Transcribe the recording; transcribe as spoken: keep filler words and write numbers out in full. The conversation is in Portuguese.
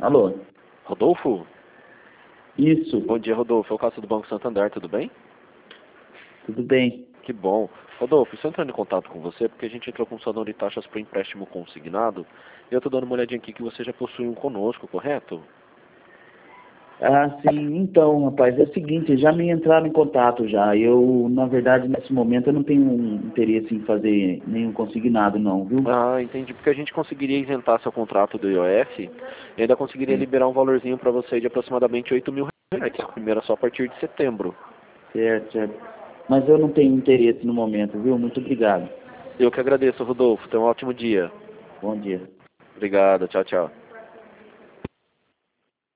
Alô? Rodolfo? Isso, Bom dia, Rodolfo. É o Cássio do Banco Santander, tudo bem? tudo bem. Que bom. Rodolfo, estou entrando em contato com você porque a gente entrou com saldo de taxas para empréstimo consignado e eu estou dando uma olhadinha aqui que você já possui um conosco, correto? Ah, sim, então, rapaz, é o seguinte, já me entraram em contato já. Eu, na verdade, nesse momento eu não tenho um interesse em fazer nenhum consignado não, viu? Ah, entendi. Porque a gente conseguiria isentar seu contrato do I O F e ainda conseguiria Sim, liberar um valorzinho para você de aproximadamente oito mil reais. A primeira só a partir de setembro. certo, certo. Mas eu não tenho interesse no momento, viu? Muito obrigado. Eu que agradeço, Rodolfo. Tenha um ótimo dia. Bom dia. Obrigado. Tchau, tchau.